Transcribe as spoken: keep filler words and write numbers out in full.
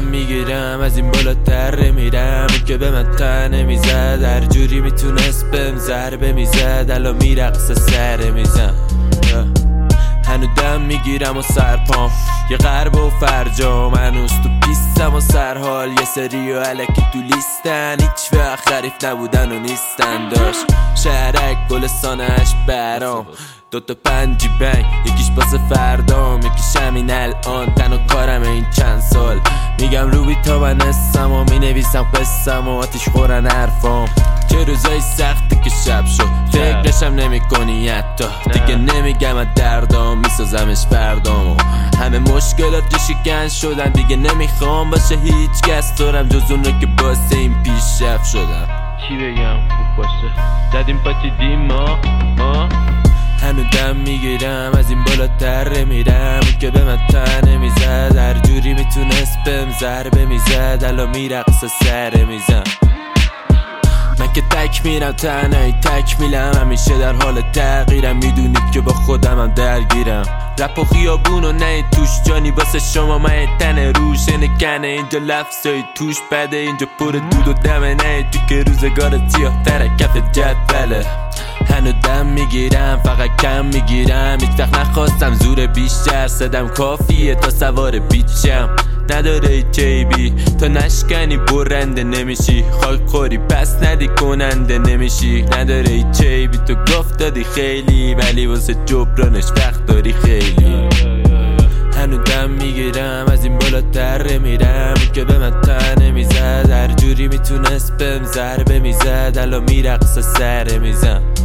دم میگیرم از این بالاتر میرم، اون که به من تنه میزد هر جوری میتونست بهم ضربه میزد، الان میرقصه سر میزم. هنو دم میگیرم و سرپام یه غرب و فرجام، هنوز تو پیستم و سرحال یه سری و علکی تو لیستن، هیچ وقت خریف نبودن و نیستن. داشت شهرک گلستانش برام دوتا پنجی بنگ، یکیش باسه فردام یکیش همین الان، تن و کارم این چند سال میگم روبی تا من اسم و مینویسم قسم و آتیش خورن حرفام. چه روزای سختی که شب شد فکرشم نمی کنی حتی دیگه، نمیگم از دردام میسازمش فردامو، همه مشکلات شکن شدن دیگه، نمیخوام باشه هیچ کس دارم جز اون رو که باسه این پیشرفت شدم. چی بگم خوب باشه زدیم پاتی دیم ما ما هنو دم میگیرم از این بالاتر میرم، اون که به من تنه میزد هر جوری میتونست بهم ضربه میزد، الان میرقصه سر میزم. من که تک میرم تنهایی تک میلم، همیشه در حال تغییرم، میدونید که با خودمم درگیرم. رپ و خیابون و نه توش جانی واسه شما من تن روش نکنه، اینجا لفظای توش بده، اینجا پر دود و دمه نه تو که روزگار سیاه تره کف جدوله. هنو دم میگیرم فقط کم میگیرم، هیچ وقت نخواستم زور بیشتر، صدم کافیه تا سوار بیچم، نداره هیچ عیبی تا نشکنی برنده نمیشی، خاک خوری پس ندی کننده نمیشی، نداره هیچ عیبی تو گفت دادی خیلی ولی واسه جبرانش وقت داری خیلی. هنو دم میگیرم از این بالاتر میرم، که به من تنه میزد هر جوری میتونست بهم ضربه میزد، الان میرقصه سر میزم.